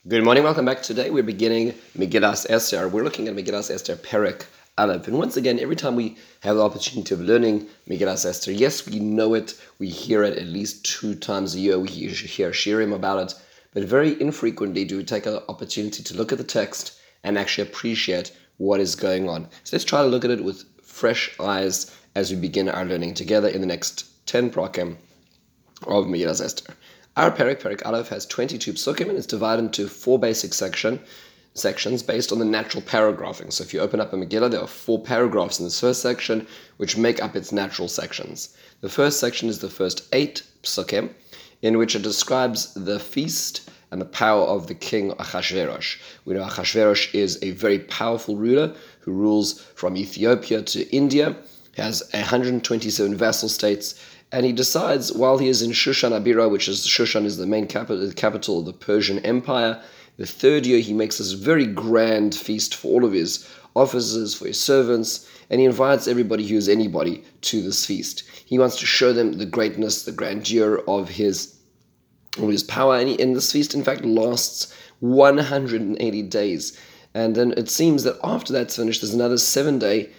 Good morning, welcome back. Today we're beginning Megillas Esther. We're looking at Megillas Esther Perek Aleph. And once again, every time we have the opportunity of learning Megillas Esther, yes, we know it, we hear it at least 2 times a year, we hear shirim about it, but very infrequently do we take an opportunity to look at the text and actually appreciate what is going on. So let's try to look at it with fresh eyes as we begin our learning together in the next 10 prakim of Megillas Esther. Our Perek Aleph, has 22 psukim and it's divided into 4 basic sections based on the natural paragraphing. So if you open up a Megillah, there are 4 paragraphs in this first section which make up its natural sections. The first section is the first 8 psukim, in which it describes the feast and the power of the king Achashverosh. We know Achashverosh is a very powerful ruler who rules from Ethiopia to India. He has 127 vassal states, and he decides while he is in Shushan Abira, Shushan is the main capital of the Persian Empire, the 3rd year he makes this very grand feast for all of his officers, for his servants, and he invites everybody who is anybody to this feast. He wants to show them the greatness, the grandeur of his power, and this feast in fact lasts 180 days. And then it seems that after that's finished, there's another 7-day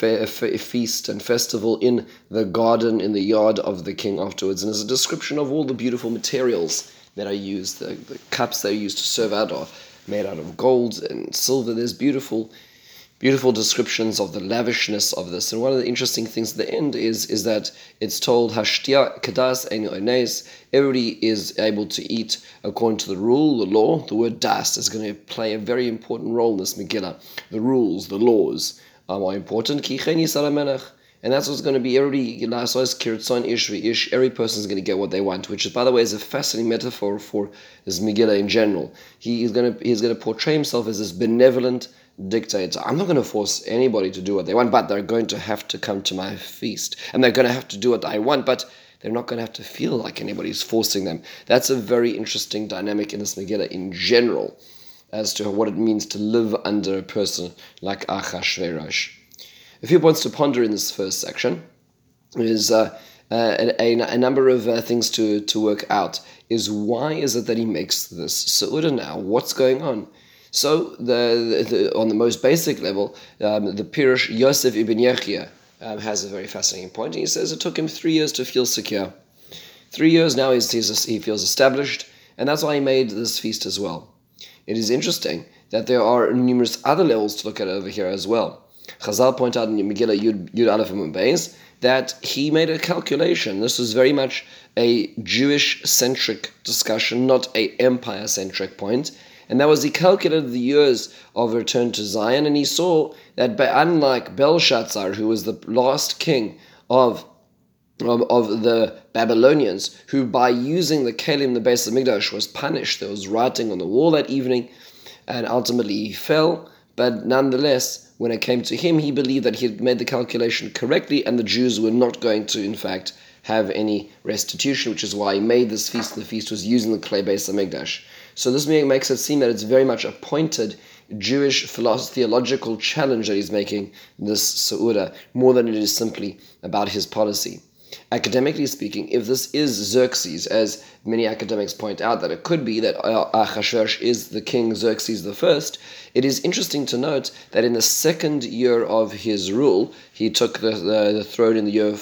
feast and festival in the garden, in the yard of the king afterwards. And there's a description of all the beautiful materials that are used. The cups that are used to serve out are made out of gold and silver. There's beautiful descriptions of the lavishness of this. And one of the interesting things at the end is that it's told, Hashtia Kadas Ein Oines, everybody is able to eat according to the rule, the law. The word das is going to play a very important role in this Megillah. The rules, the laws are more important. And that's what's going to be every person is going to get what they want, which is, by the way, is a fascinating metaphor for this Megillah in general. He's going to portray himself as this benevolent dictator. I'm not going to force anybody to do what they want, but they're going to have to come to my feast, and they're going to have to do what I want, but they're not going to have to feel like anybody's forcing them. That's a very interesting dynamic in this Megillah in general, as to what it means to live under a person like Achashverosh. A few points to ponder in this first section is a number of things to work out. Is why is it that he makes this Seudah now? What's going on? So on the most basic level, the Pirush Yosef ibn Yechia has a very fascinating point. He says it took him 3 years to feel secure. 3 years now he feels established, and that's why he made this feast as well. It is interesting that there are numerous other levels to look at over here as well. Chazal point out in Megillah Yud Aleph Amud Beis that he made a calculation. This was very much a Jewish-centric discussion, not a empire-centric point. And that was, he calculated the years of return to Zion, and he saw that unlike Belshazzar, who was the last king of the Babylonians, who by using the Kelim, the Beis Hamikdash, was punished. There was writing on the wall that evening, and ultimately he fell. But nonetheless, when it came to him, he believed that he had made the calculation correctly, and the Jews were not going to, in fact, have any restitution, which is why he made this feast. The feast was using the clay Beis Hamikdash. So this makes it seem that it's very much a pointed Jewish theological challenge that he's making this Seudah, more than it is simply about his policy. Academically speaking, if this is Xerxes, as many academics point out that it could be that Achashverosh is the king Xerxes I, it is interesting to note that in the 2nd year of his rule, he took the throne in the year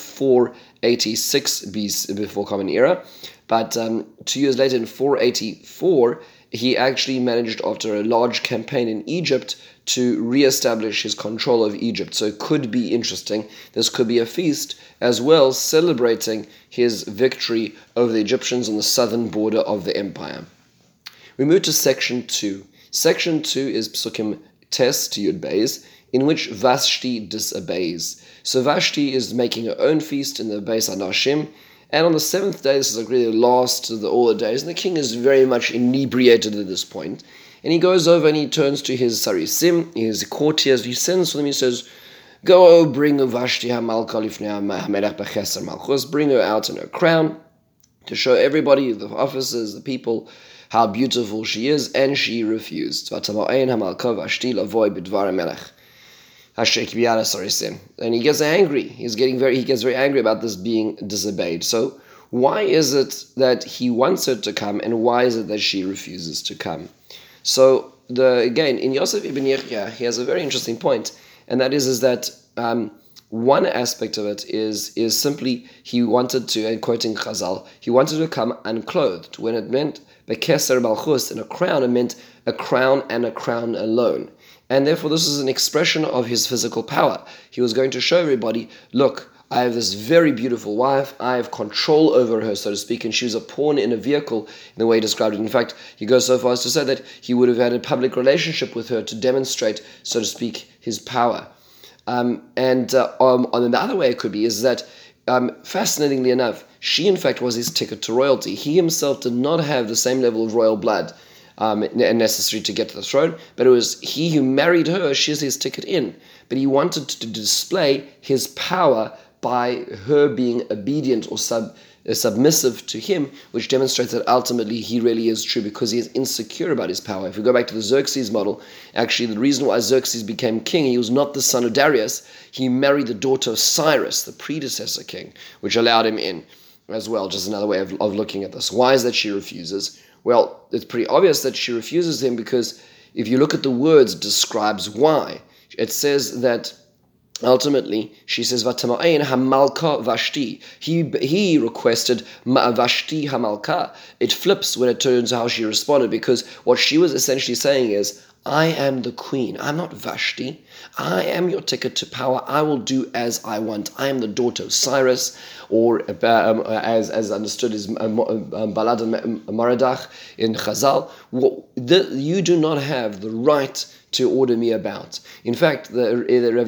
486 BC, before Common Era, but 2 years later in 484, he actually managed, after a large campaign in Egypt, to re-establish his control of Egypt. So it could be interesting. This could be a feast as well, celebrating his victory over the Egyptians on the southern border of the empire. We move to section 2. Section 2 is Psukim Tes to Yud Beis, in which Vashti disobeys. So Vashti is making her own feast in the Beis Hanashim, and on the 7th day, this is like really the last of all the days, and the king is very much inebriated at this point. And he goes over and he turns to his Sarisim, his courtiers, he sends for them, he says, "Go bring Vashti HaMalka Lifnei HaMelech B'Cheser Malchus, bring her out in her crown, to show everybody, the officers, the people, how beautiful she is," and she refused. "V'tama'ein HaMalka Vashti Lavoi B'dvar HaMelech." And he gets angry. He gets very angry about this being disobeyed. So why is it that he wants her to come, and why is it that she refuses to come? So again, in Yosef ibn Yechia, he has a very interesting point, and that is that one aspect of it is simply he wanted to, and quoting Chazal, he wanted to come unclothed. When it meant bekeser malchus and a crown, it meant a crown and a crown alone. And therefore this is an expression of his physical power. He was going to show everybody, look, I have this very beautiful wife, I have control over her, so to speak, and she was a pawn in a vehicle in the way he described it. In fact, he goes so far as to say that he would have had a public relationship with her to demonstrate, so to speak, his power. On the other way it could be is that, fascinatingly enough, she in fact was his ticket to royalty. He himself did not have the same level of royal blood necessary to get to the throne, but it was he who married her. She's his ticket in. But he wanted to display his power by her being obedient or submissive to him, which demonstrates that ultimately he really is true because he is insecure about his power. If we go back to the Xerxes model, actually the reason why Xerxes became king, he was not the son of Darius. He married the daughter of Cyrus, the predecessor king, which allowed him in as well. Just another way of looking at this. Why is that she refuses? Well, it's pretty obvious that she refuses him because if you look at the words, it describes why. It says that ultimately, she says, "Vatama'ayin hamalka Vashti." He requested Vashti hamalka. It flips when it turns how she responded, because what she was essentially saying is, I am the queen. I'm not Vashti. I am your ticket to power. I will do as I want. I am the daughter of Cyrus, or as understood as Balad and Maradach in Chazal. You do not have the right to order me about. In fact, the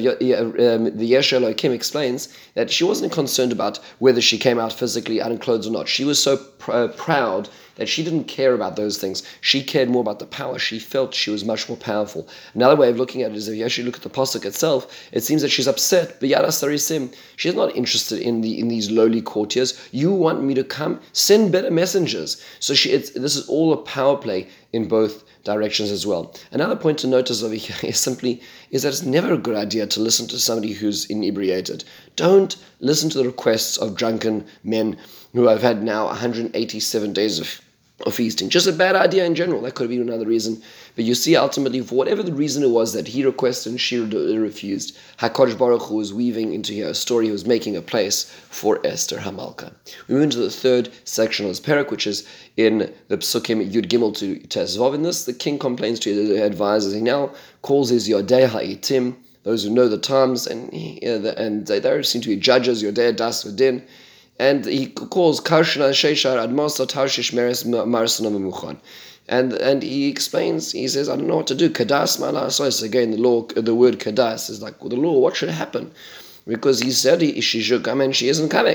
Yesh Elohim explains that she wasn't concerned about whether she came out physically unclothed or not. She was so proud that she didn't care about those things. She cared more about the power. She felt she was much more powerful. Another way of looking at it is if you actually look at the pasuk itself, it seems that she's upset. B'yada sarisim. She's not interested in these lowly courtiers. You want me to come? Send better messengers. So this is all a power play in both directions as well. Another point to notice over here is that it's never a good idea to listen to somebody who's inebriated. Don't listen to the requests of drunken men who have had now 187 days of feasting. Just a bad idea in general. That could have been another reason. But you see, ultimately, for whatever the reason it was that he requested and she refused, HaKadosh Baruch Hu was weaving into here a story. He was making a place for Esther Hamalka. We move into the third section of this parak, which is in the Psukim Yud Gimel to Tezvav. In this, the king complains to his advisors. He now calls his Yodei Ha'itim, those who know the times, and they seem to be judges, Yodei Das V'Din. And he calls Karshna Sheishar Admosa Tarshish Meres Marsana Memuchan. And he explains, he says, I don't know what to do. Kadas Malasos. Again, the word Kadas is like, well, the law, what should happen? Because he said she should come and she isn't coming.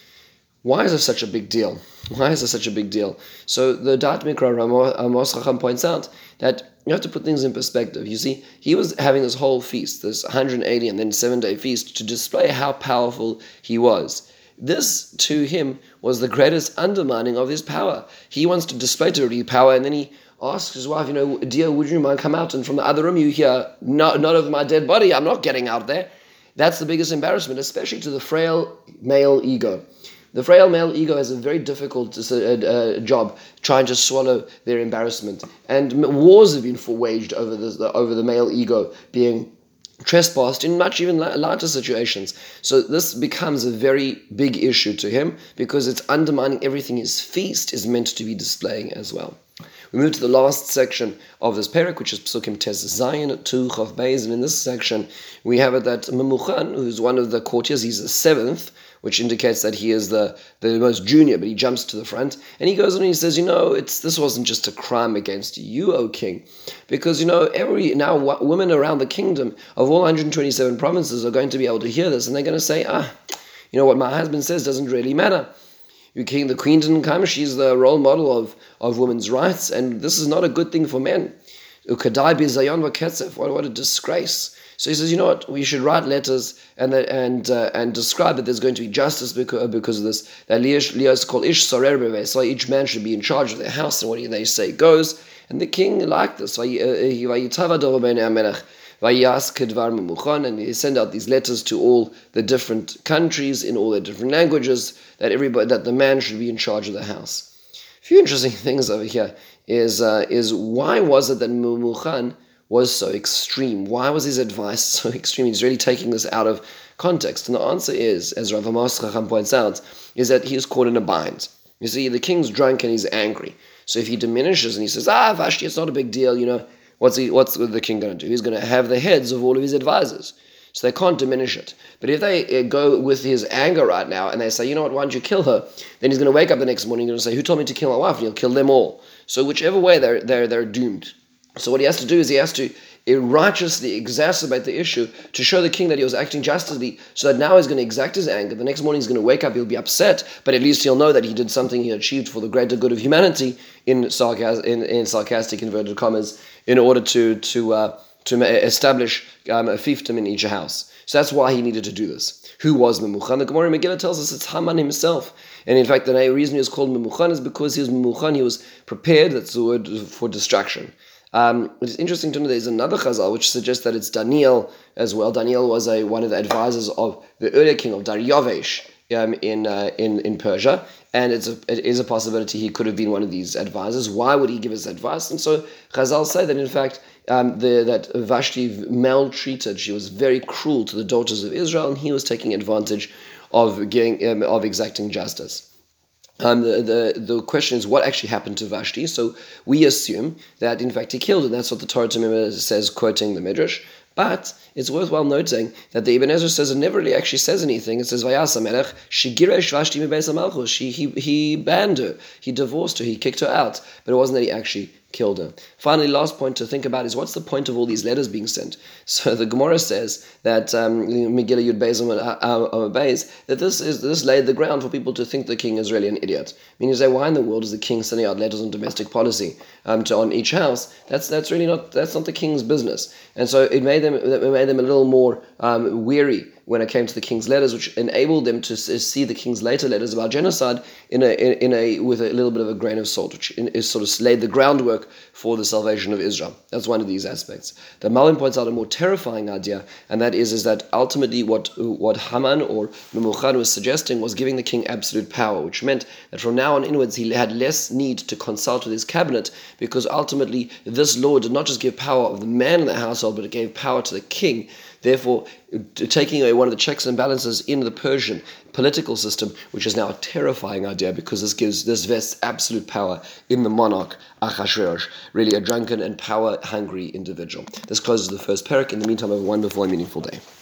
Why is this such a big deal? Why is this such a big deal? So the Dat Mikra Amos Chacham points out that you have to put things in perspective. You see, he was having this whole feast, this 180 and then 7-day feast, to display how powerful he was. This, to him, was the greatest undermining of his power. He wants to display to her power, and then he asks his wife, dear, would you mind come out? And from the other room you hear, not over my dead body, I'm not getting out there. That's the biggest embarrassment, especially to the frail male ego. The frail male ego has a very difficult job trying to swallow their embarrassment. And wars have been waged over the male ego being trespassed in much even lighter situations. So this becomes a very big issue to him because it's undermining everything his feast is meant to be displaying as well. We move to the last section of this parak, which is Psukim Tez Zayin to Chav Beis, and in this section we have it that Memuchan, who's one of the courtiers, he's the seventh, which indicates that he is the most junior, but he jumps to the front, and he goes on and he says, this wasn't just a crime against you, O king, because, women around the kingdom of all 127 provinces are going to be able to hear this, and they're going to say, what my husband says doesn't really matter. The queen didn't come, she's the role model of women's rights, and this is not a good thing for men. What a disgrace. So he says, we should write letters and describe that there's going to be justice because of this. That Leah's called Ish Sorer Bevei, so each man should be in charge of their house, and what they say goes. And the king liked this. And he sent out these letters to all the different countries in all their different languages that the man should be in charge of the house. few interesting things over here is why was it that Memuchan was so extreme? Why was his advice so extreme? He's really taking this out of context. And the answer is, as Rav Amos Chacham points out, is that he was caught in a bind. You see, the king's drunk and he's angry. So if he diminishes and he says, Vashti, it's not a big deal, what's the king going to do? He's going to have the heads of all of his advisors. So they can't diminish it. But if they go with his anger right now and they say, you know what, why don't you kill her? Then he's going to wake up the next morning and going to say, who told me to kill my wife? And he'll kill them all. So whichever way, they're doomed. So what he has to do is he has to righteously exacerbate the issue to show the king that he was acting justly, so that now he's going to exact his anger. The next morning he's going to wake up, he'll be upset, but at least he'll know that he did something he achieved for the greater good of humanity, in sarcastic inverted commas, in order to establish a fiefdom in each house. So that's why he needed to do this. Who was Memuchan? The Gemara in Megillah tells us it's Haman himself. And in fact, the reason he was called Memuchan is because he was Memuchan, he was prepared, that's the word, for distraction. It's interesting to know there's another Chazal which suggests that it's Daniel as well. Daniel was one of the advisors of the earlier king of Daryavesh in Persia, and it is a possibility he could have been one of these advisors. Why would he give us advice? And so Chazal say that in fact that Vashti maltreated, she was very cruel to the daughters of Israel, and he was taking advantage of exacting justice. The question is what actually happened to Vashti. So we assume that in fact he killed her. That's what the Torah Tamima says, quoting the Midrash. But it's worthwhile noting that the Ibn Ezra says it never really actually says anything. It says Vayasa Melech Shigiresh Vashti Mebeis HaMalchus. He banned her, he divorced her, he kicked her out. But it wasn't that he actually killed her. Finally, last point to think about is what's the point of all these letters being sent? So the Gemara says that Megillah Yud Beis Amud Beis, that this laid the ground for people to think the king is really an idiot. I mean, you say, why in the world is the king sending out letters on domestic policy on each house? That's not the king's business. And so it made them a little more weary when it came to the king's letters, which enabled them to see the king's later letters about genocide with a little bit of a grain of salt, which is sort of laid the groundwork for the salvation of Israel. That's one of these aspects. The Malin points out a more terrifying idea, and that is that ultimately what Haman or Memuchan was suggesting was giving the king absolute power, which meant that from now on inwards he had less need to consult with his cabinet, because ultimately this law did not just give power of the man in the household, but it gave power to the king. Therefore, taking away one of the checks and balances in the Persian political system, which is now a terrifying idea, because this vests absolute power in the monarch Achashverosh, really a drunken and power-hungry individual. This closes the first parak. In the meantime, have a wonderful and meaningful day.